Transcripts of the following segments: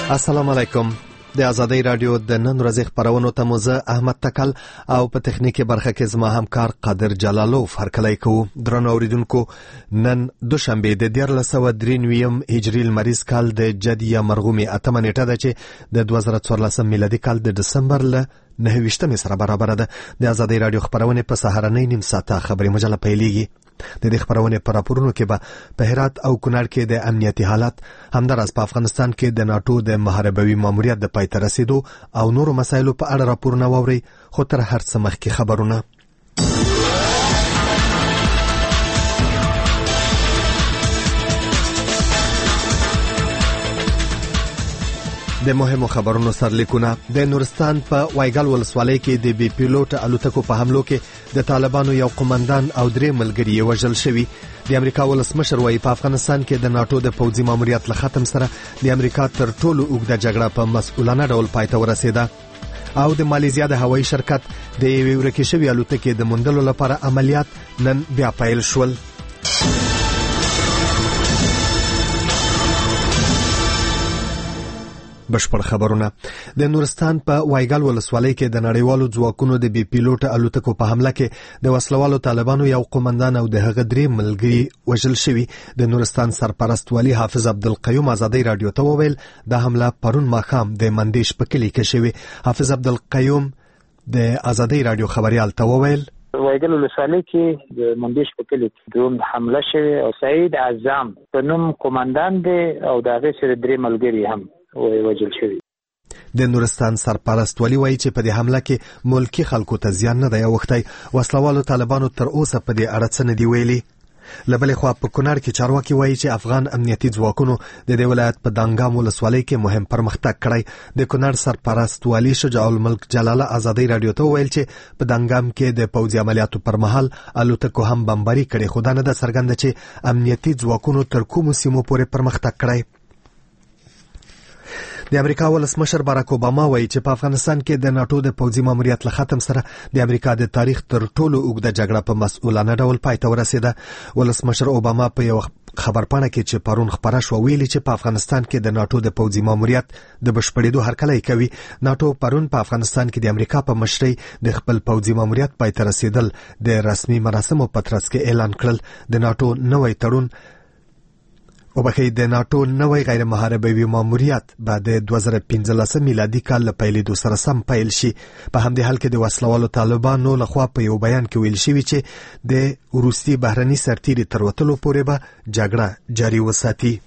السلام علیکم. د ازادۍ رادیو د نن ورځې خبرونو ته مو زه احمد تکل او په تخنیکی برخه کې زما همکار قادر جلالوف هرکلی کوو. درنو اوریدونکو، نن دوشنبه د 1493 هجری لمریز کال د جدي مرغومي 8 نیټه ده چې د 2014 میلادي کال د دسمبر له 9 سره برابر ده. د ازادۍ رادیو خبرونه په سهارنۍ نیم ساعته خبري مجله پیلېږي. د دې خبرونه پر راپورونو کې به په هرات او کونړ کې د امنیتي حالت، همداراز په افغانستان کې د ناتو د محاربوي ماموریت د پای ته رسیدو او نورو مسایلو په اړه راپورونه واوري. خو تر هر څه مخکې خبرونه. د مهمو خبرونو سرلیکونه. د نورستان په وایګل ولسوالۍ کې د بي پیلوټ الوتکو په حملو کې د طالبانو یو قومندان او 3 ملګري وژل شوي. د امریکا ولسمشر وايي په افغانستان کې د ناتو د پوځي ماموریت له ختم سره د امریکا تر ټولو اوږده جګړه په مسؤلانه ډول پای ته ورسېده. او د مالیزیا د هوایي شرکت د یوې ورکې شوې الوتکې د موندلو لپاره عملیات نن بیا پیل شول. بشپړ خبرونه. د نورستان په وایګل ولسوالۍ کې د نړیوالو ځواکونو د بي پیلوټ الوتکو په حمله کې د وسلوالو طالبانو یو قومندان او د هغه 3 ملګري وژل شوي. د نورستان سرپرست والي حافظ عبدالقیوم ازادۍ رادیو ته وویل د حمله پرون ماښام د مندیش په کلي کې شوې. حافظ عبدالقیوم د ازادۍ رادیو خبريال ته وویل وایګل ولسوالۍ کې د مندیش په کلي کې دوم حمله شوې او سعید اعظم په نوم قومندان دی او د هغه سره 3 ملګري هم وژل شوي. د نورستان سرپرست والي وایي چې په دې حمله کې ملکی خلکو ته زیان نه دی اوښتی. وسلوالو طالبانو تر اوسه په دې اړه څه نه دی ویلي. له بلې خوا په کونړ کې چارواکي وایي چې افغان امنیتي ځواکونو د دې ولایت په دانګام ولسوالۍ کې مهم پرمختګ کړی. د کونړ سرپرست والي شجاع الملک جلاله ازادۍ رادیو ته وویل چې په دانګام کې د پوځي عملیاتو پر مهال الوتکو هم بمباري کړې، خو دا نه ده څرګنده چې امنیتي ځواکونو تر کومو سیمو پورې پرمختګ کړی. د امریکا ولسمشر باراک اوباما وایي چې په افغانستان کې د ناتو د پوځي ماموریت له ختم سره د امریکا د تاریخ تر ټولو اوږده جګړه په مسؤلانه ډول پای ته ورسېده. ولسمشر اوباما په یو خبرپاڼه کې چې پرون خبره شوه ویلي چې په افغانستان کې د ناتو د پوځي ماموریت د بشپړېدو هرکلی کوي. ناتو پرون په افغانستان کې د امریکا په مشرۍ د خپل پوځي ماموریت پای ته رسیدل د رسمي مراسمو په ترڅ کې اعلان کړل. د ناتو نوی تړون د ناتو نوی غیر محاربوي ماموریت به د 2015 میلادي کال له پیلېدو سره سم پیل شي. په همدې حال کې د وسلوالو طالبانو لخوا په یو بیان کې ویل شوي چې د وروستي بهرني سرتیري تر وتلو پورې به جګړه جاري وساتي.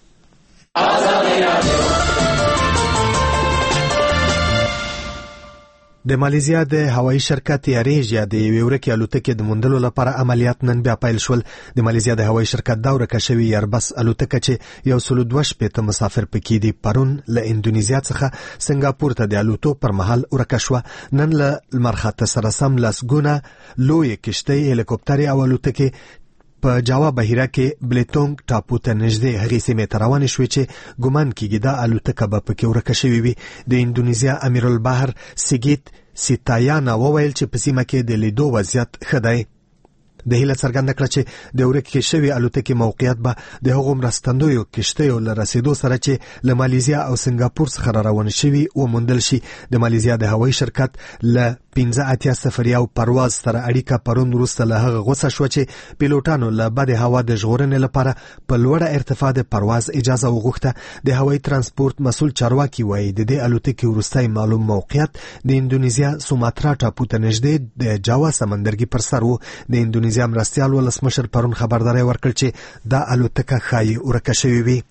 د مالیزیا د هوایي شرکت ایریجیا د یوې ورکې الوتکې د موندلو لپاره عملیات نن بیا پیل شول. د مالیزیا د هوایي شرکت دا ورکه شوې ایربس الوتکه چې 122 مسافر پکې دي پرون له اندونیزیا څخه سنگاپور ته د الوتو پر مهال ورکه شوه. نن له لمر خاته سره سم لسګونه لویې کشتۍ، هلیکوپټرې او الوتکې په جاوا بحیره کې بلیتونګ ټاپو ته نږدې هغې سیمې ته روانې شوې چې ګمان کېږي دا الوتکه به پکې ورکه شوې وي. د اندونیزیا امیر البحر سیګیت سیتایانا وویل چې په سیمه کې د لیدو وضعیت ښه دی. د هیله څرګنده کړه چې د ورکې شوې الوتکې موقعیت به د هغو مرستندویو کشتیو له رسیدو سره چې له مالیزیا او سنگاپور څخه را روان شوي وموندل شي. د مالیزیا د هوایي شرکت له 15 پرواز سره اړیکه پرون وروسته له هغه غوسه شوه چې پیلوټانو له بدې هوا د ژغورنې لپاره په لوړه ارتفاع د پرواز اجازه وغوښته. د هوایي ترانسپورت مسؤل چارواکي وایي د دې الوتکې وروستی معلوم موقعیت د اندونیزیا سوماترا ټاپو ته نږدې د جاوا سمندرګي پر سر و. د اندونیزیا مرستیال ولسمشر پرون خبرداری ورکړ چې دا الوتکه ښایي ورکه شوې وي.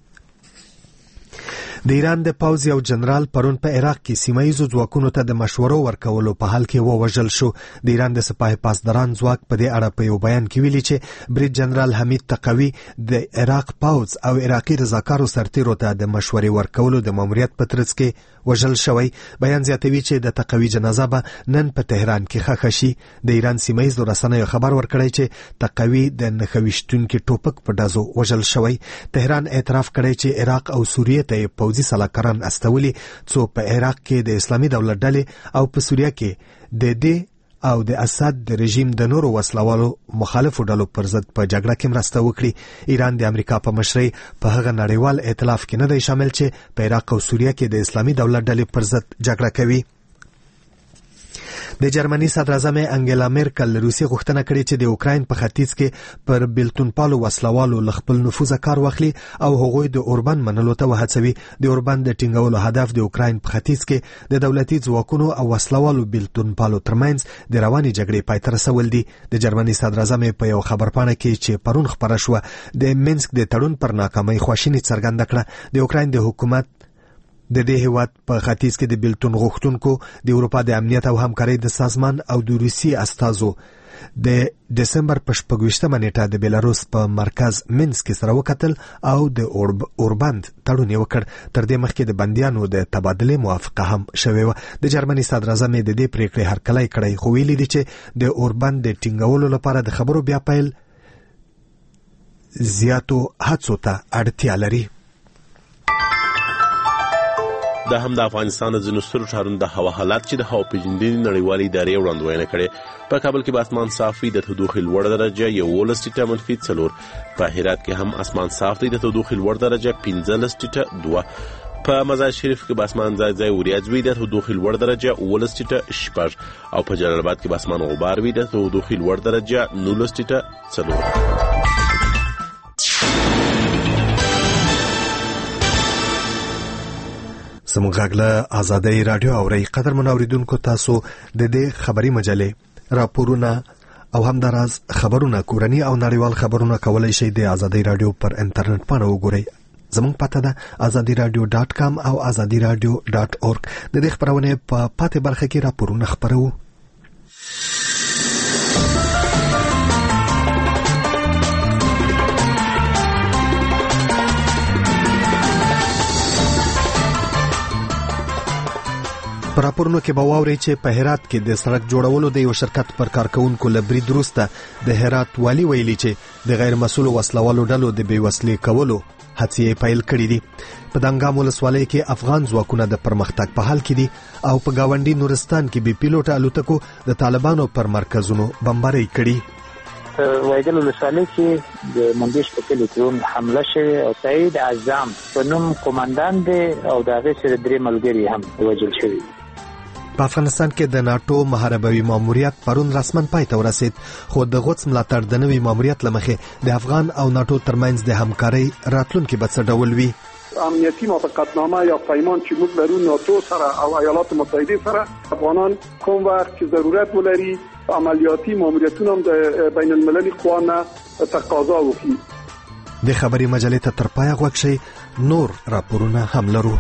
د ایران د پوځ یو جنرال پرون په عراق کې سیمایي ځواکونو ته د مشورو ورکولو په حال کې ووژل شو. د ایران د سپاه پاسداران ځواک په دې اړه په یو بیان کې ویلي چې برید جنرال حمید تقوی د عراق پوځ او عراقي رضاکارو سرتیرو ته د مشورې ورکولو د ماموریت په ترڅ کې وژل شوی. بیان زیاتوي چې د تقوی جنازه به نن په تهران کې ښخ شي. د ایران سیمایي رسنیو خبر ورکړی چې تقوی د نښویشتونکي ټوپک په ډزو وژل شوی. تهران اعتراف کړی چې عراق او سوریې ته پوځي سلاکاران استولي څو په عراق کې د اسلامي دولت ډلې او په سوریه کې د دې او د اسد د رژیم د نورو وسلوالو مخالفو ډلو پر ضد په جګړه کې مرسته وکړي. ایران د امریکا په مشرۍ په هغه نړیوال ائتلاف کې نه دی شامل چې په عراق او سوریه کې د اسلامي دولت ډلې پر ضد جګړه کوي. د جرمني صدر اعظم انګلا میرکل روسي غوښتنه کړې چې د اوکراین په ختیځ کې پر بیلتون پالو وسلوالو ل خپل نفوذ کار واخلي او هغوی د اوربان منلو ته وهڅوي. د اوربان د ټینګولو هدف د اوکراین په ختیځ کې د دولتي ځواکونو او وسلوالو بیلتون پالو ترمنځ د رواني جګړې پای ته رسول دي. د جرمني صدر اعظم په یو خبرپاڼه کې چې پرون خبره شوه د مینسک د تړون پر ناکامۍ خواشیني څرګنده کړه. د اوکراین د حکومت د دې هیواد په ختیځ کې د بیلتون غوښتونکو د اروپا د امنیت او همکارۍ د سازمان او د روسي استازو د دسمبر په 26مه نیټه د بیلاروس په مرکز مینسک کې سره وکتل او د اورباند تړون وکړ. تر دې مخکې د بندیانو د تبادله موافقه هم شوې و. د جرمني صدر اعظم د دې پریکړې هرکلی کړی خو ویلي دي چې د اورباند د ټینګولو لپاره د خبرو بیا پیل زیاتو هڅو ته اړتیا لري. دا هم د افغانستان د ځینو سترو ښارونو د هوا حالات چې د هوا پیژندنې نړیوالې ادارې وړاندوینه کړې. په کابل کې به اسمان صاف وي، د تودوخې لوړه درجه 11-4. په هرات کې هم اسمان صاف دی، د تودوخې لوړه درجه 15-2. په مزار شریف کې به اسمان ځای ځای وریځ وي، د تودوخې لوړه درجه 18-6. او په جلال آباد کې به اسمان غبار وي، د تودوخې لوړه درجه 19-4. زموږ غږ له آزادۍ رادیو اورئ. قدرمن اوریدونکو، تاسو د دې خبري مجلې راپورونه او همداراز خبرونه کورني او نړیوال خبرونه کولای شئ د آزادۍ رادیو پر انټرنیټ باندې وګورئ. زموږ پته ده azadiradio.com او azadiradio.org. د دې خبرونه په پاتې برخه کې راپورونه خبرو. په راپورونو کې به واورئ چې په هرات کې د سړک جوړولو د یو شرکت پر کارکونکو له برید وروسته د هرات والي ویلي چې د غیر مسؤلو وسلوالو ډلو د بېوسلې کولو هڅې پیل کړې دي. په دنګام ولسوالۍ کې افغان ځواکونه د پرمختګ په حال کې دي او په گاونډي نورستان کې بې پیلوټه الوتکو د طالبانو پر مرکزونو بمبارۍ کړي. وایګل ولسوالۍ کې د مندیش په کلي کې حمله شوې او سعید اعظم په نوم قومندان دی او د هغې سره 3 ملګري هم وژل شوي. په افغانستان کې د ناتو محاربوي ماموریت پرون رسمن پای ته ورسید، خو د غوڅ ملاتړ د نوي ماموریت لمخې د افغان او ناتو ترمنځ د همکارۍ راتلونکي به څه ډول وي. امنیتی موافقتنامه یا پیمان چې موږ لرو ناتو سره او ایالات متحده سره، افغانان کوم وخت چې ضرورت ولري عملیاتی ماموریتونه هم د بین المللي قوانه تقاضا وکړي. د خبري مجلې ته تر پایه غوږ شئ. نور راپورونه هم لرو.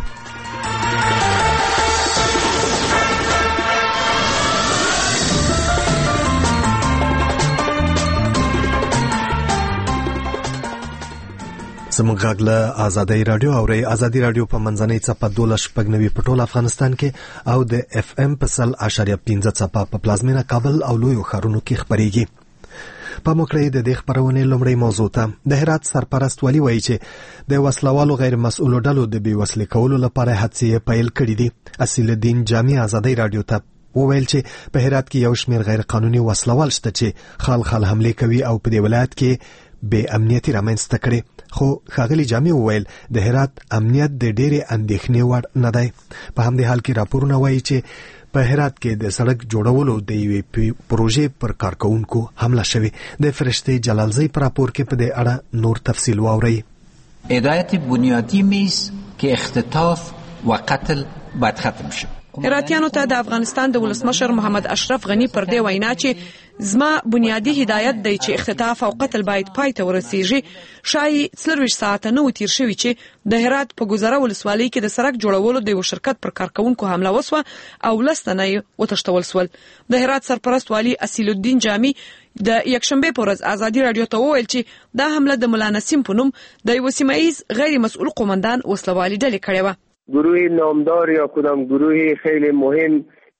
زموږ غږ له آزادۍ رادیو اورئ. آزادۍ رادیو په منځنۍ څپه 12.9 په ټول افغانستان کې او د اف ام په 100.15 څپه په پلازمینه کابل او لویو ښارونو کې خبرېږي. په موکړې د دې خبرونې لومړی موضوع ته د هرات سرپرست والي وایي چې د وسلوالو غیر مسؤلو ډلو د بېوسلې کولو لپاره هڅې پیل کړې دي. اصیل الدین جامع آزادۍ رادیو ته وویل چې په هرات کې یو شمېر غیر قانوني وسلوال شته چې خال حمله کوي او په دې ولایت کې بې امنیتي رامنځته کړي. خو ښاغلي جامع وویل د هرات امنیت د ډېرې اندېښنې وړ نه دی. په همدې حال کې راپورونه وایي چې په هرات کې د سړک جوړولو د یوې پروژې پر کارکونکو حمله شوې. د فرشته جلالزی پر راپور کې په دې اړه نور تفصیل واورئ. هدایت بنیادی میز که اختطاف و قتل باید ختم شد. هراتیانو ته د افغانستان د ولسمشر محمد اشرف غنی پر دې وینا چې زما بنیادی هدایت دی چې اختطاف او قتل باید پای ته ورسیږي. شای 24 ساعته نو تیر شوی چې د هرات په ګذره ولسوالۍ کې د سړک جوړولو د یو شرکت پر کارکونکو حمله وسوه او لستنه وتښتول سول. د هرات سرپرست والی اصیل الدین جامی د یکشنبه پر ورځ آزادی رادیو ته وویل چې دا حمله د مولا نسیم په نوم د یو سیمایي غیر مسؤل قومندان وسلوالي ډلې کړې و. گروه نامدار یا کدام گروه خیلی مهم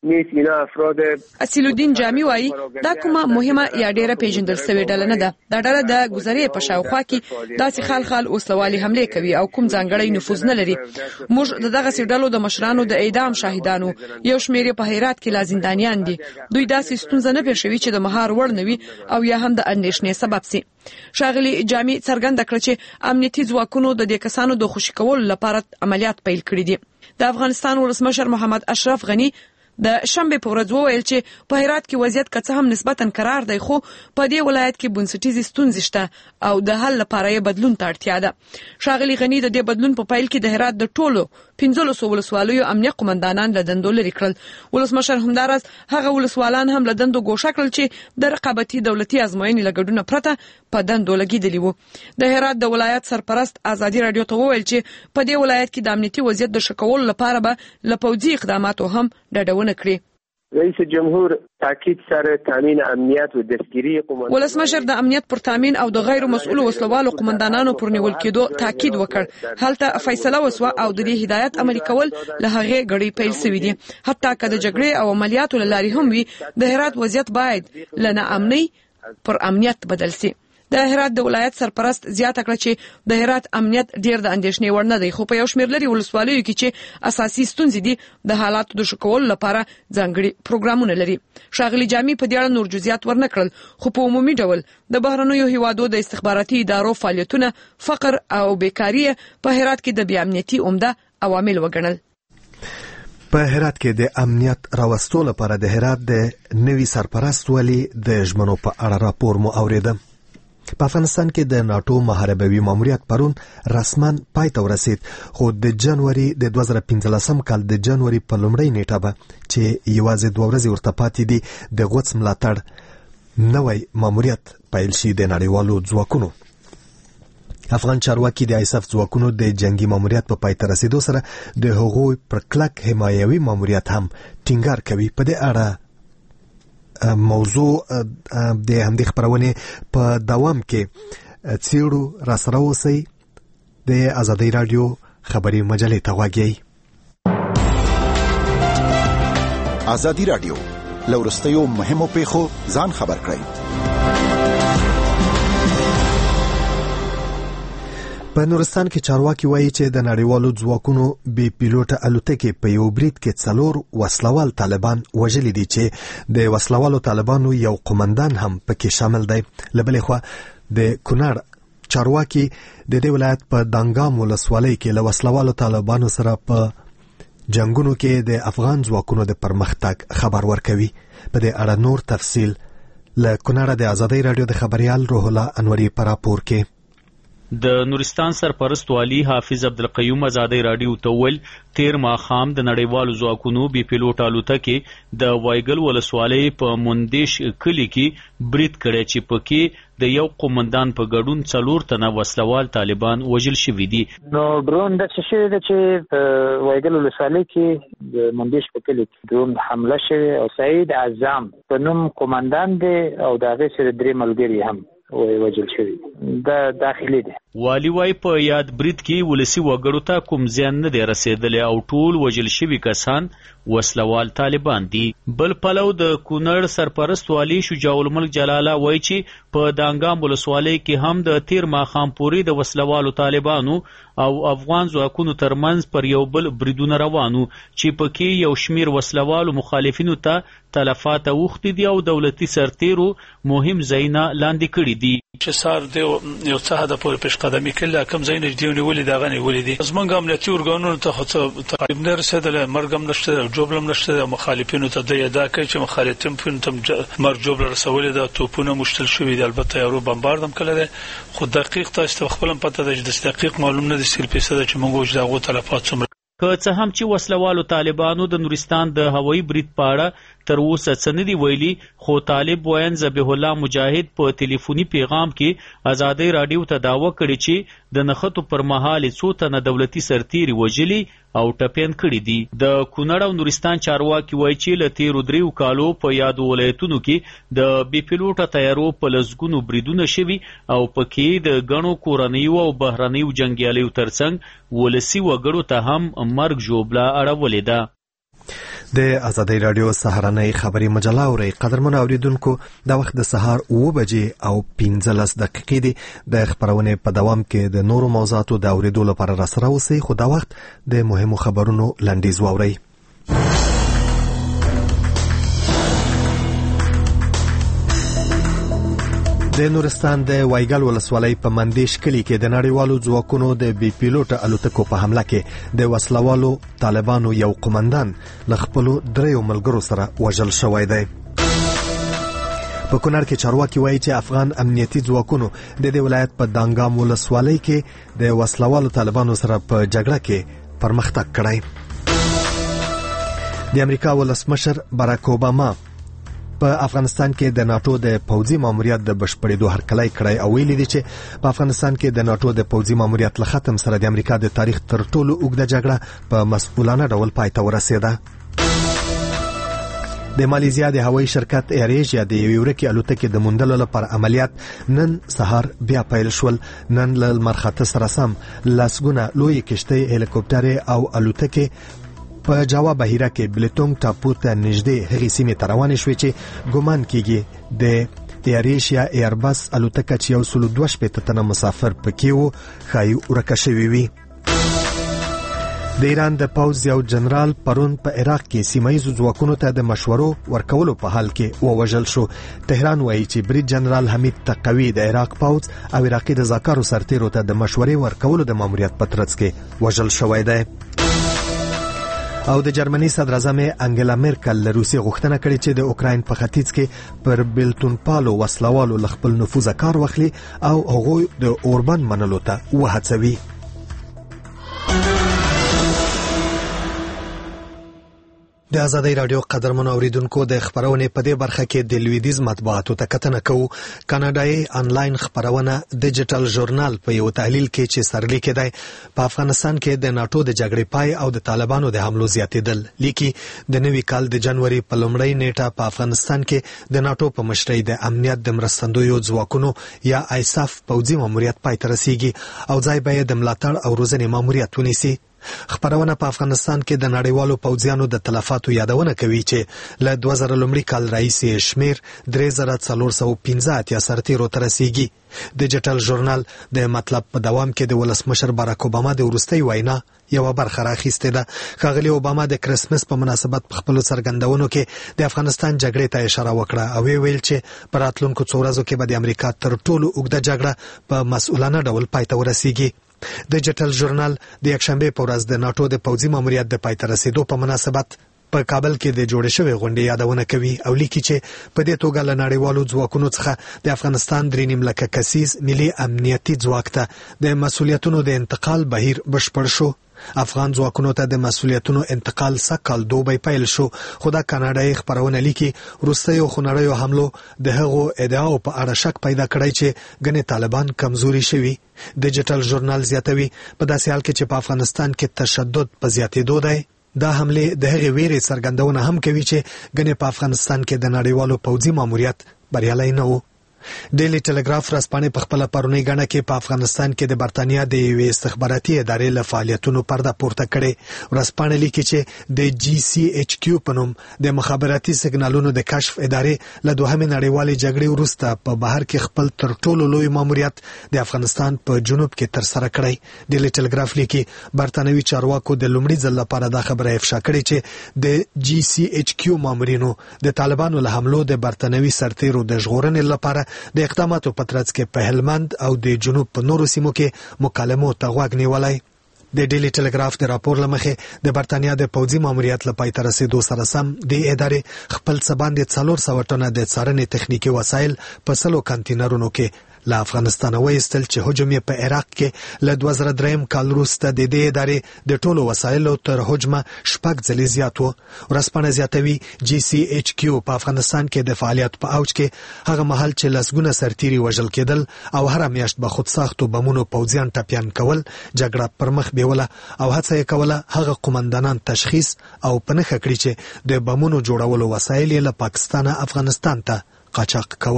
نیست اینا افراد اسیل الدین جامی وایي دا کومه مهمه یا ډیره پیژندل شوې ډله نه ده. دا ډله د ګذرې په شاوخوا کې داسې خال وسلوالي حمله کوي او کوم ځانګړی نفوذ نه لري. موږ دغه ډلو د مشرانو د اعدام شاهدانو یو شمېر په هرات کې لا زندانیان دي. دوی داسې ستونزه نه پېښوي چې د مهار وړ نه وي او یا هم د اندېښنې سبب سي. ښاغلي جامی څرګنده کړه چې امنیتي ځواکونو د دې کسانو د خوشي کولو لپاره عملیات پیل کړي دي. د افغانستان ولسمشر محمد اشرف غنی د شنبه په ورځ وویل چې په هرات کې وضعیت که څه هم نسبتا قرار دی خو په دې ولایت کې بنسټیزې ستونزې شته او د حل لپاره یې بدلون ته اړتیا ده. ښاغلي غنی د دې بدلون په پیل کې د هرات د ټولو 15 ولسوالیو امنیه قومندانان له دندو لرې کړل. ولسمشر همداراز هغه ولسوالان هم له دندو ګوښه کړل چې د رقابتي دولتي ازموینې له ګډونه پرته په دندو لګیدلي وو. د هرات د ولایت سرپرست ازادي رادیو ته وویل چې په دې ولایت کې د امنیتي وضعیت د ښه کولو لپاره به له پوځي اقداماتو هم ډډونه کړي. رئیس جمهور تاکید سره تامین امنیت و دستگیری قومندانان ولسمشر د امنیت پر تامین او د غیر مسؤل وسلوالو قومندانانو پر نیول کېدو تاکید وکړ. هلته فیصله وسوه او د دې هدایت عملي کول له هغه غړي پیل شوی دي. حتی که د جګړې او عملیاتو لاري هم وي د هرات وضعیت باید لنه امني پر امنیت بدل شي. د هرات د ولایت سرپرست زیاته کړه چې د هرات امنیت ډیر د اندېښنې وړ نه دی خو په یو شمېر لري ولسوالیو کې چې اساسي ستونزې دي د حالاتو د ښه کولو لپاره ځانګړي پروګرامونه لري. ښاغلي جامی په دې اړه نور جزئیات ورنکړل خو په عمومي ډول د بهرنیو هیوادو د استخباراتي ادارو فعالیتونه فقر او بیکاري په هرات کې د بې امنیتي عمده عوامل وګڼل. په هرات کې د امنیت راوستلو لپاره د هرات د نوي سرپرست والي د ژمنو په اړه راپور مو اوریده. په افغانستان کې د ناتو محاربوي ماموریت پرون رسما پای ته ورسید خو د جنوري د 2015 کال د جنوري په لومړۍ نیټه به چې یوازې 2 ورځې ورته پاتې دي د غوڅ ملاتړ نوی ماموریت پیل شي د نړیوالو ځواکونو. افغان چارواکي د ایساف ځواکونو د جنگي ماموریت په پای ته رسیدو سره د هغوی پر کلک حمایوي ماموریت هم ټینګار کوي. په دې اړه موضوع د همدې خبرونه په دوام کې څیړو را سره اوسئ. د آزادۍ رادیو خبري مجلې ته غوږی. آزادۍ رادیو لورستیو مهمو پیښو ځان خبر کړئ. په نورستان کې چارواکي وایي چې د نړیوالو ځواکونو بې پیلوټه الوتکې په یو برید کې 4 وسلوال طالبان وژلي دي چې د وسلوالو طالبانو یو قومندان هم پکې شامل دی. له بلې خوا د کونړ چارواکي د دې ولایت په دانګام ولسوالۍ کې له وسلوالو طالبانو سره په جنگونو کې د افغان ځواکونو د پرمختګ خبر ورکوي. په دې اړه نور تفصیل له کونړ د آزادۍ رادیو د خبريال روح الله انوري پر راپور کې. د نورستان سرپرست والی حافظ عبدالقیوم آزادۍ رادیو ته ویل تیر ماښام د نړیوالو ځواکونو بې پیلوټه الوتکې د وایګل ولسوالۍ په مندیش کلي کې برید کړی چې پکې د یو قومندان په ګډون 4 تنه وسلوال طالبان وژل شوي دي. نو ډرون د څه شوی دی چې په وایګل ولسوالۍ کې د مندیش په کلي کې ډرون حمله شوې او سعید اعظم په نوم قومندان دی او د هغې سره 3 ملګري هم وژل شوي دا داخلي دي. والی وای په یاد برید کې ولسی وګړو ته کوم زیان نه دی رسیدلی او ټول وژل شوي کسان وسلوال طالبان دي. بل پلو د کونړ سرپرست والی شجاع الملک جلاله وای چې په دانګام ولسوالۍ کې هم د تیر ماښام پورې د وسلوالو طالبانو او افغان ځواکونو ترمنځ پر یو بل بریدونه روانو چې پکې یو شمیر وسلوالو مخالفینو ته تلفات اوښتي دي او دولتي سرتیرو مهم ځایونه لاندې کړي دي. چې سار دی یو څه د پورې پیش قدمي کله کم ځایونه دیونه ولې دا غني ولې دي زمونږ امنیتي ارګانونو ته تقریبا نه رسیدل مرګم نشته جوبلم نشته مخالفینو ته د ادا کوي چې مخالفین ته مرګ جوبل رسولې ده توپونه مشتل شوې دي البته یو بمباردم کړل خو دقیق تاسو خپل پته د دقیق معلوم نه دي 100% چې موږ دغه تلفات څومره که څه هم چې وسلوالو طالبانو د نورستان د هوایي برید په اړه تر اوسه څه نه دي ویلي خو طالب وین ذبیح الله مجاهد په ټلیفوني پیغام کې آزادۍ رادیو ته دعوه کړې چې د نښتو پر مهال 2 تنه دولتي سرتیري وژلي او ټپین کړي دي. د کونړ او نورستان چارواکي وایي چې له تیرو 3 کالو په یادو ولایتونو کې د بې پیلوټه طیارو په لسګونو بریدونه شوي او پکې د ګڼو کورنیو او بهرنیو جنګیالیو ترڅنګ ولسي وګړو ته هم مرګ ژوبله اړولې ده. د آزادۍ رادیو سهارنۍ خبري مجله اوري قدرمن اوریدونکو د وخت د سهار 9 بجې او 15 دقیقې دي د خبرونه په دوام کې د نورو موضوعاتو د اوریدو لپاره را سره اوسئ خو دا وخت د مهمو خبرونو لنډیز واورئ. د نورستان د وایګل ولسوالۍ په مندیش کلی کې د نړیوالو ځواکونو د بي پیلوټ الوتکو په حمله کې د وسلوالو طالبانو یو قومندان له خپلو 3 ملګرو سره وژل شوی دی. په کونړ کې چارواکي وایي چې افغان امنیتي ځواکونو د دې ولایت په دانګام ولسوالۍ کې د وسلوالو طالبانو سره په جګړه کې پرمختګ کړی. د امریکا ولسمشر باراک اوباما په افغانستان کې د ناتو د پوځي ماموریت د بشپړېدو هرکلی کړی او ویلي دی چې په افغانستان کې د ناتو د پوځي ماموریت له ختم سره د امریکا د تاریخ تر ټولو اوږده جګړه په مسؤلانه ډول پای ته ورسېده. د مالیزیا د هوایي شرکت ایر ایشیا د یوې ورکې الوتکې د موندلو لپاره عملیات نن سهار بیا پیل شول. نن له لمر خاته سره سم لسګونه لویې کشتۍ، هلیکوپټرې او الوتکې په جاوا بحیره کې بلتونګ ټاپو ته نږدې هغې سیمې ته روانې شوې چې ګمان کېږي د ایر ایشیا ایربس الوتکه چې 122 تنه مسافر پکې وو ښایي ورکه شوې وي. د ایران د پوځ یو جنرال پرون په عراق کې سیمایي ځواکونو ته د مشورو ورکولو په حال کې ووژل شو. تهران وایي چې برید جنرال حمید تقوی د عراق پوځ او عراقي د ذکرو سرتیرو ته د مشورې ورکولو د ماموریت په ترڅ کې وژل شوی دی. او د جرمني صدر اعظم انګلا مرکل له روسیې غوښتنه کړې چې د اوکراین په ختیځ کې پر بیلتون پالو وسلوالو له خپل نفوذ کار واخلي او هغوی د اوربان منلو ته وهڅوي. د آزادۍ رادیو قدرمن اوریدونکو د خبرونه په دې برخه کې د لویدیز مطبوعاتو ته کتنه کوو. کاناډایي انلاین خبرونه ډیجیټل ژورنال په یو تحلیل کې چې سرلیک دی په افغانستان کې د ناتو د جګړې پای او د طالبانو د حملو زیاتېدل لیکي د نوي کال د جنوري په لومړۍ نیټه په افغانستان کې د ناتو په مشرۍ د امنیت د مرستندویو ځواکونو یا آیساف پوځي ماموریت پای ته رسیږي او ځای به د ملاتړ او روزنې ماموریت ونیسي. خبرونه په افغانستان کې د نړیوالو پوځیانو د تلفاتو یادونه کوي چې له 2000 لومړي کال راهیسې شمیر 3415 سرتیرو ته رسیږي. ډیجیټل ژورنال د مطلب په دوام کې د ولسمشر باراک اوباما د وروستۍ وینا یو برخه راخیستې ده. ښاغلي اوباما د کرسمس په مناسبت په خپلو څرګندونو کې د افغانستان جګړې ته اشاره وکړه او ویل چې په راتلونکو څو ورځو کې به د امریکا تر ټولو اوږده جګړه په مسؤلانه ډول پای ته ورسیږي. ډیجیټل ژورنال د یکشنبه په ورځ د ناتو د پوځي ماموریت د پای ته رسیدو په مناسبت په کابل کې د جوړې شوې غونډې یادونه کوي او لیکي چې په دې توګه له نړیوالو ځواکونو څخه د افغانستان 3.5 لکه کسیز ملي امنیتي ځواک ته د مسؤلیتونو د انتقال بهیر بشپړ شو. افغان ځواکونو ته د مسؤلیتونو انتقال سکهال دوبی پیل شو خو دا کاناډایي خبرونه لیکي وروستیو خونړیو حملو د هغو ادعاو په اړه شک پیدا کړی چې ګنې طالبان کمزوري شوي. ډیجیټل ژورنال زیاتوي په داسې حال کې چې په افغانستان کې تشدد په زیاتېدو دی. دا حمله د هغې ویرې څرګندونه هم کوي چې ګنې په افغانستان کې د نړیوالو پوځي ماموریت بریالی نه و. ډیلی ټلګراف ورځپاڼې په خپله پرونۍ ګڼه کې په افغانستان کې د برتانیا د یوې استخباراتي ادارې له فعالیتونو پرده پورته کړې. ورځپاڼه لیکي چې د جی سی ایچ کیو په نوم د مخابراتي سیګنالونو د کشف ادارې له دوهمې نړیوالې جګړې وروسته په بهر کې خپل تر ټولو لوی ماموریت د افغانستان په جنوب کې ترسره کړی. ډیلی ټلګراف لیکي برتانوي چارواکو د لومړي ځل لپاره دا خبره افشا کړې چې د جی سی ایچ کیو مامورینو د طالبانو له حملو د برتانوي سرتیرو د ژغورنې لپاره د اقداماتو په ترڅ کې په هلمند او د جنوب په نورو سیمو کې مکالمو ته غوږ نیولی. د ډیلی ټلګراف د راپور له مخې د برتانیا د پوځي ماموریت له پای ته رسېدو سره سم د ادارې خپل څه باندې 400 ټنه د څارنې تخنیکي وسایل په 100 کانتینرونو کې له افغانستان وایستل چې هجوم یې په عراق کې له 2003 کال وروسته د دې ادارې د ټولو وسایلو تر هجومه 6 ځلې زیات و. ورځپاڼه زیاتوي جی سی ایچ کیو په افغانستان کې د فعالیت په اوج کې هغه مهال چې لسګونه سرتیري وژل کېدل او هره میاشت به خودساختو بمونو پوځیان ټپیان کول، جګړه پر مخ بیوله او هڅه یې کوله هغه قومندانان تشخیص او په نښه کړي چې د بمونو جوړولو وسایل یې له پاکستانه افغانستان ته قاچاق کول.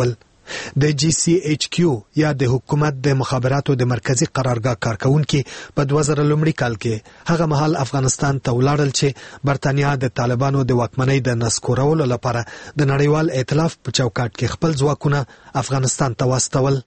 د GCHQ یا د حکومت د مخابراتو د مرکزی قرارګاه کارکونکو په 2000 کال کې هغه مهال افغانستان ته ولاړل چې برتانیا د طالبانو د واکمنۍ د نسکورولو لپاره د نړیوال ائتلاف په چوکاټ کې خپل ځواکونه افغانستان ته واستول.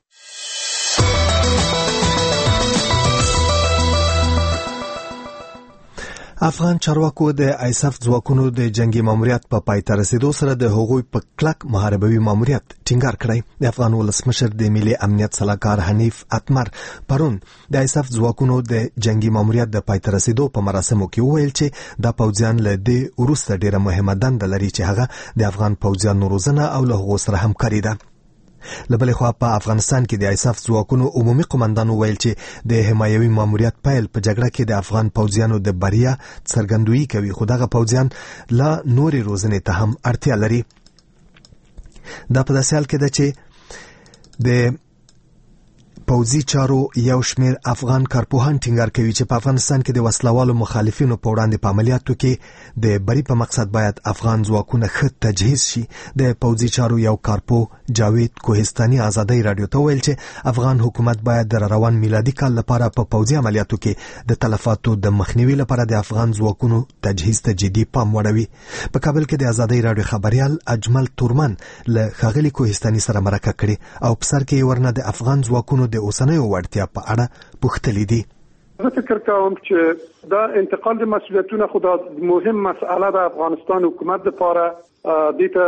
افغان چارواکو د ایساف ځواکونو د جنگي ماموریت په پای ته رسیدو سره د هغوی په کلک محاربوي ماموریت ټینګار کړی. د افغان ولسمشر د ملي امنیت صلاحکار حنیف اتمر پرون د ایساف ځواکونو د جنگي ماموریت د پای ته رسیدو په مراسمو کې وویل چې د پوځیان له دې وروسته ډیره مهمه دنده لري چې هغه د افغان پوځیانو روزنه او له هغو سره همکاري ده. لبلې خوا په افغانستان کې د ایساف ځواکونو عمومي قومندان ویل چې د حمایوي ماموریت پیل په جګړه کې د افغان پوځیانو د بریا څرګندویي کوي، خو دغه پوځیان لا نوري روزنې ته هم اړتیا لري. دا په داسې حال کې ده چې د پوځي چارو یو شمیر افغان کارپوهان ټینګار کوي چې په افغانستان کې د وسلوالو مخالفینو په وړاندې په عملیاتو کې د بری په مقصد باید افغان ځواکونه ښه تجهیز شي. د پوځي چارو یو کارپوه جاوید کوهستاني ازادي رادیو ته ویل چې افغان حکومت باید د روان میلادي کال لپاره په پوځي عملیاتو کې د تلفاتو د مخنیوي لپاره د افغان ځواکونو تجهیز ته جدي پام وړوي. په کابل کې د ازادي رادیو خبريال اجمل تورمن له ښاغلي کوهستاني سره مرکه کړې او په سر کې ورنه د افغان ځواکونو د اوسنیو وړتیا په اړه پوښتلې دي. زه فکر کوم چې دا انتقال د مسؤلیتونو خدا مهم مسئله د افغانستان حکومت لپاره دته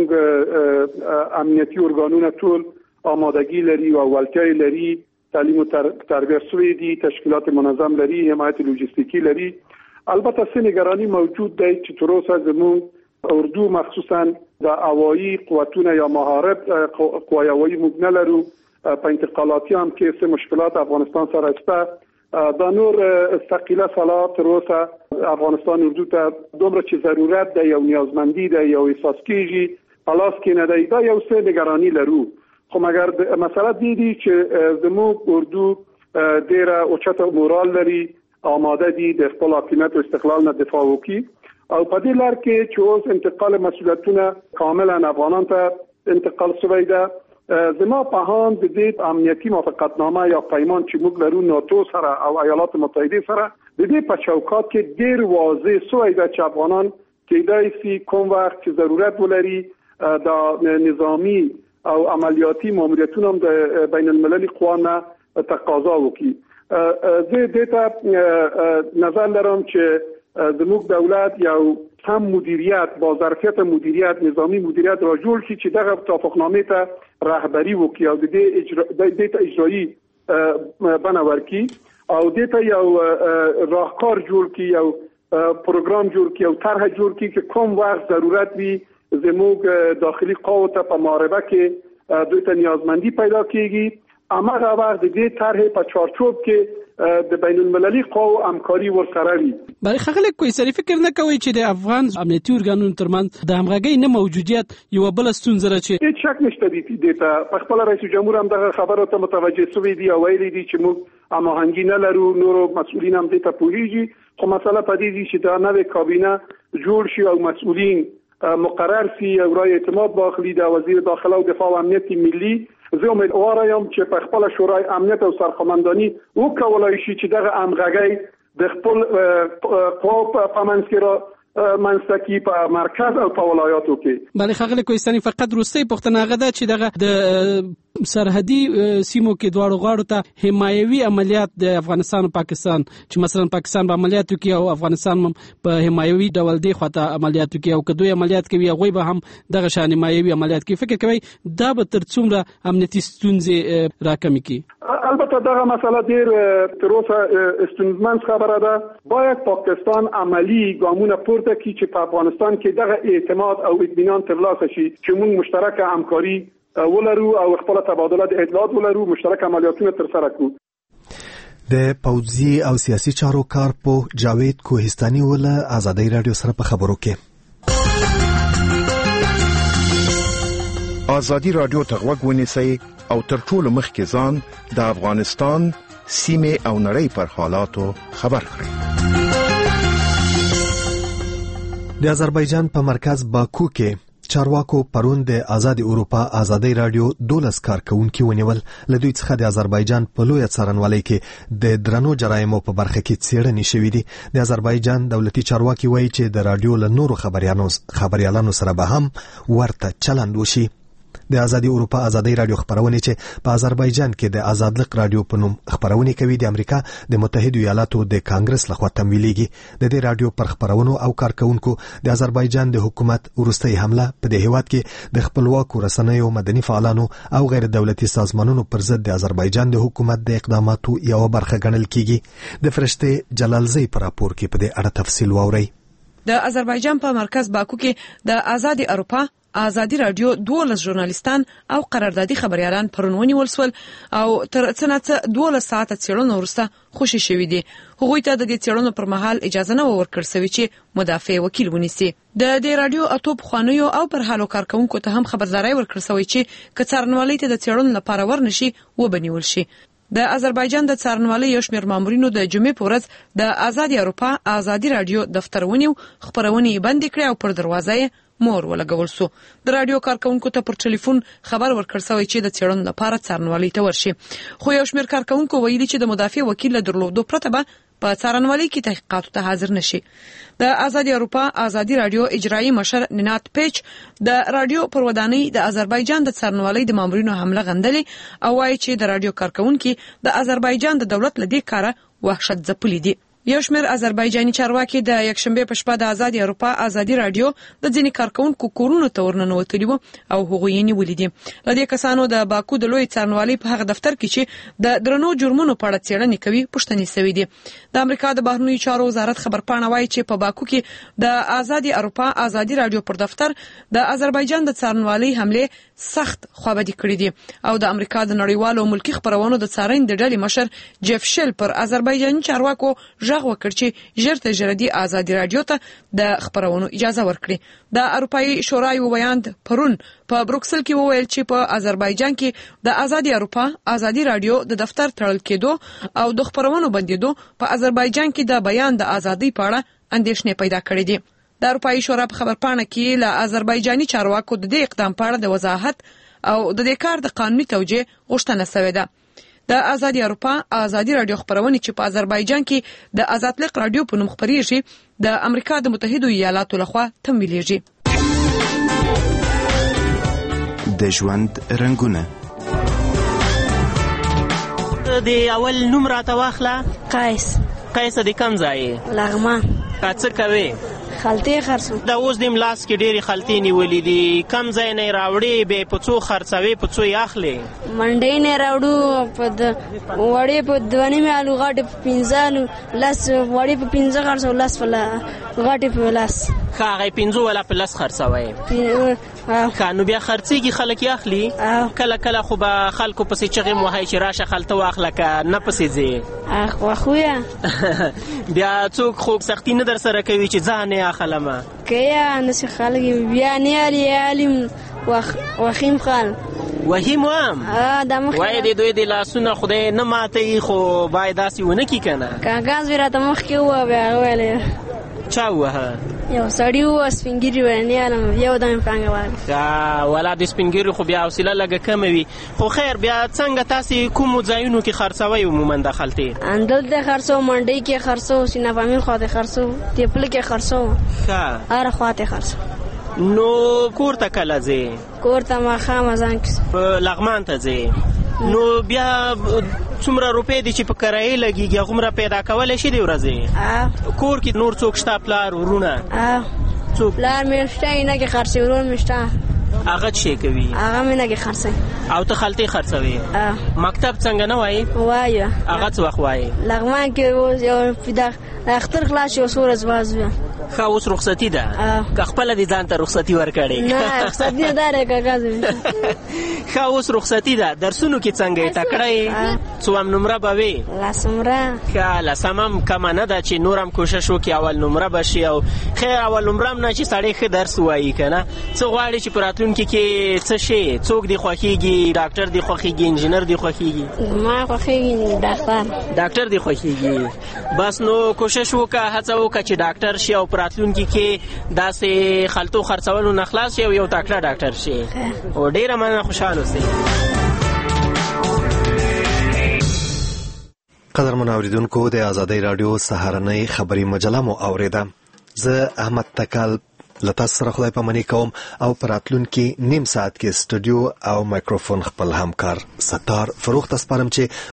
زموږ امنیتي ارګانونه ټول آمادگی لري او ولټي لري، تعلیم او تربیه سوی دي، تشکیلات منظم لري، حمایت لوجستیکی لري. البته څه نگرانی موجود دی چې تر اوسه زموږ اردو مخصوصا د هوایی قوتونه یا محارب قوای هوایی موږ نه لرو. په انتقالاتي هم کې څه مشکلات افغانستان سره شته. دا نور ثقيله صلاحات تر اوسه افغانستان اردو ته دومره چې ضرورت دی او نیازمندي دی او احساس کیږي خلاص کې نه دی. دا یو څه نگرانی لرو، خو مګر مسله دی چې زموږ اردو ډیره اوچته مورال لري، آماده دي د خپل حاکمیت او استقلال نه دفاع وکړي او په دې لار کې چې اوس انتقال مسؤلیتونه کاملا افغانان ته انتقال شوی ده. زما په هان د دې امنیتي موافقتنامه یا پیمان چې موږ لرو ناتو سره او ایالات متحده سره د دې په چوکاټ کې ډیر واضح شوی ده چې افغانان کېدای شي کوم وخت چې ضرورت ولري د نظامی او عملیاتي ماموریتونه هم د بین المللي قوانه تقاضا وکړي. زه دې ته نظر لرم چې زموږ دولت یو هم مدیریت با ظرفیت مدیریت نظامی مدیریت را جوړ شي چې دغه توافقنامه ته رهبری وکړي او د دې اجرایی بنور کی او د ته یو راهکار جوړ کی، یو پروګرام جوړ کی او طرح جوړ کی چې کوم وخت ضرورت وي زموږ داخلي قوت په محاربه کې دوی ته نیازمندي پیدا کیږي. امغه وخت د دې طرح په چارچوب کې د بین المللي قوو همکاري ورسره وي. برای خلک کوئی سری فکر نه کوي چې د افغان امنیتي ارګانونو ترمنځ د همغږۍ نه موجودیت یو بل ستونزه راچي. هیڅ شک نشته دی چې په خپل رئیس جمهور هم دغه خبره ته متوجه شوی دی او ویلي دی چې موږ هماهنګي نه لرو، نورو مسؤلین هم دې ته پوهیږي، خو مسله پدې دي چې دا نوې کابینه جوړ شي او مسؤلین مقرر شي او رای اعتماد واخلي د وزیر داخله او دفاع او امنیت ملی. زه امیدوار یم چې په خپل شورای امنیت او سرخمندانی وکولای شي چې دغه همغږۍ د خپل قوو په منځ کې را منځتکی په مرکز او په ولایاتو کې. بله خغل کوهستاني فقط روستي پښتنه غده چې دغه د سرحدي سیمو کې دواړو غاړو ته حمایوي عملیات د افغانستان او پاکستان چې مثلا پاکستان په عملیاتو کې او افغانستان په حمایوي ډول دی خواته عملیاتو کې او کدوې عملیات کوي هغه به هم دغه شان حمایوي عملیات کوي. فکر کوي دا به تر څومره امنیتي ستونزې راکمي کوي؟ البته دغه مسله ډیر تر اوسه ستونزمن خبره ده. باید پاکستان عملی ګامونه پورته کړي چې په افغانستان کې دغه اعتماد او اطمینان ترلاسه شي چې موږ مشترک همکاري ولرو او خپل تبادله د اطلاعات ولرو، مشترک عملیاتونه تر سره کړو. د پوځي او سیاسي چارو کارپوه جاوید کوهستاني ول ازادي رادیو سره په خبرو کې. ازادي رادیو ته غوږ ونیسئ او تر ټولو مخکې ځان د افغانستان سیمه او نړۍ پر حالاتو خبر کړئ. د آذربایجان په مرکز باکو کې چارواکو پرون د آزاد اروپا آزادۍ رادیو 12 کارکونکي ونیول. له دوی څخه د آذربایجان په لویه څارنوالۍ کې د درنو جرایمو په برخه کې څېړنې شوې دي. د آذربایجان دولتي چارواکي وایي چې د رادیو له نورو خبريالانو سره به هم ورته چلند وشي. د آزادي اروپا آزادۍ رادیو خبرونه چې په آذربایجان کې د آزادلق رادیو په نوم خبرونه کوي د امریکا د متحده ایالاتو د کانګرس لخوا تمویلېږي. د دې رادیو پر خبرونو او کارکونکو د آذربایجان د حکومت وروستۍ حمله په دې هیواد کې د خپلواکو رسنیو، مدني فعالانو او غیر دولتي سازمانونو پر ضد د آذربایجان د حکومت د اقداماتو یو برخه ګڼل کیږي. د فرشته جلالزی پر راپور کې په دې اړه تفصیل واورئ. د آذربایجان په مرکز باکو کې د آزادي اروپا آزادي رادیو 12 ژورنالیستان او قراردادي خبريالان پرون ونیول شول او تر څنګه 12 ساعته څېړنه وروسته خوشي شوي دي. هغوی ته د دې څېړنو پر مهال اجازه نه ورکړل شوې چې مدافع وکیل ونیسي. د دې رادیو اتو پخوانیو او پر حالو کارکونکو ته هم خبرداري ورکړل شوې چې که څارنوالۍ ته د څېړنو لپاره ورنشي وبنیول شي. د آذربایجان د څارنوالۍ یو شمېر مامورینو د جمعې په ورځ د آزادي اروپا آزادي رادیو دفتر ونیو، خبرونه یې بندې کړې او پر دروازه یې مور ولګول سو. د رادیو کارکونکو ته پر ټلیفون خبر ورکړل شوی چې د څېړنو لپاره څارنوالۍ ته ورشي. خو یو شمېر کارکونکو ویلي چې د مدافع وکیل له درلودو پرته به په څارنوالۍ کې تحقیقاتو ته حاضر نشي. د آزادي اروپا آزادي رادیو اجرایی مشر نینات پیچ د رادیو پر ودانۍ د آذربایجان د څارنوالۍ د مامورینو حمله غندلې او وایي چې د رادیو کارکونکو د آذربایجان د دولت له دې کاره وحشت ځپلي دي. یو شمېر آذربایجاني چارواکي د یکشنبه په شپه د آزادي اروپا آزادي رادیو د ځینې کارکونکو کورونو ته ورننوتلي وو او هغوی یې نیولي دي. له دې کسانو د باکو د لوی څارنوالۍ په هغه دفتر کې چې د درنو جرمونو په اړه څېړنې کوي پوښتنې شوې دي. د امریکا د بهرنیو چارو وزارت خبرپاڼه وایي چې په باکو کې د آزادي اروپا آزادي رادیو پر دفتر د آذربایجان د څارنوالۍ حمله سخت خوابدي کړې دي او د امریکا د نړیوالو ملکی خبرونو د څارنې د ډلې مشر جيف شل پر آذربایجاني چارواکو ژغ وکړ چې ژر تر ژره د آزادي رادیو ته د خبرونو اجازه ورکړي. د اروپאי شورای ویاند پرون په بروکسل کې وویل چې په آذربایجان کې د آزادي اروپا آزادي رادیو د دفتر تړل کېدو او د خبرونو بندیدو په آذربایجان کې د بیان د ازادۍ په اړه اندېښنې پیدا کړې دي. د اروپאי شورا په خبرپاڼه کې له آذربایجاني چارواکو د دې اقدام په اړه د وضاحت او د دې کار د قانوني توجیه غوښتنه شوې ده. د آزادي اروپا آزادي رادیو خبرونه چې په آذربایجان کې د آزادلق رادیو په نوم خبريږي د امریکا د متحده ایالاتو لخوا تمویلېږي. د ژوند رنگونه د اول نوم راته واخله. قیس د کوم ځای؟ لغمان. څه کوي؟ خلطې خرڅو. دا اوس د ملاس کې ډېری خلطې نیولې دي. کم ځای نه راوړې به په څو خرڅوي په څو اخلي؟ منډې نه راوړو په وړې په 2.5 آلو غاټه په 15 لاس وړې په 15 خرڅو لاس په غاټه په لاس. هغه 15 ولا په لاس خرڅوي. کانو بیا خرڅيږي خلک اخلي. کله کله خو به خلکو پسې چغې موهي چې راشه خلطه واخله که نه پسې ځي. خویا بیا څوک خو سختي نه در سره کوي چې ځان نه اخلم کیا نس خلک بیا نه علم وخیم خان وهیم وام وای دې دوی د لاسونه خدای نه ماتي خو باید داسې ونه کی کنه. کاغذ ورته مخ کې و بیا ویل چا وه یو سړی و سپینګری ورنی علم یو دمه پانګه وای ولا د سپینګری خو بیا حوصله لګه کم وي. خو خیر بیا څنګه تاسو کوم ځایونو کې خرڅوي عموما دخلتي؟ اندل د خرڅو منډي کې خرڅو سینا فامیل خواته خرڅو تیپل کې خرڅو هر خواته خرڅو. نو کور ته کله ځې؟ کور ته ما خامزان په لغمان ته ځې؟ نو بیا څومره روپۍ دي چې په کرایې لګیږي هغومره پیدا کولی شي دې ورځې؟ کور کې نور څوک شته؟ پلار ورونه؟ څوک؟ پلار مې شته اینه کې خرڅوي، ورور مې شته هغه څه کوي؟ هغه مې نه کې خرڅوي. او ته خلطې خرڅوي؟ مکتب څنګه نه وایي؟ وایي. هغه څه وخت وایي؟ لغمان کې اوس یو اختر خلاص شو څو ورځې بعد بیا ښه اوس رخصتي ده که خپله دې ځان ته رخصتي ورکړې؟ نه رخصتي نه ده کاغذ ښه اوس رخصتي ده. درسونو کې څنګه یې تکړه یې؟ څوم نمره به وې؟ لسمره. ښه لسم هم کمه نه ده چې نور هم کوشش وکړي اول نمره به شي. او خیر اول نمره هم نه چې سړی ښه درس ووایي که نه. څه غواړي چې په راتلونکي کې څه شي؟ څوک دې خوښېږي؟ ډاکټر دې خوښېږي؟ انجینر دې خوښېږي؟ ما خوښېږي ډاکټر. ډاکټر دې خوښېږي؟ بس نو کوشش وکړه هڅه وکړه چې ډاکټر شي او راتلونکي کې داسې خلطو خرڅولو نه خلاص شي او یو تکړه ډاکټر شي. او ډیره مننه، خوشحاله اوسئ. قدرمن اوریدونکو، د آزادۍ رادیو سهارنۍ خبري مجله مو اوریده. زه احمد تکل لته سره خدای پامنی کوم او پراتلونکي نیم ساعت کې سټوډیو او مایکروفون خپل همکار ستار فروخ ته سپارم چې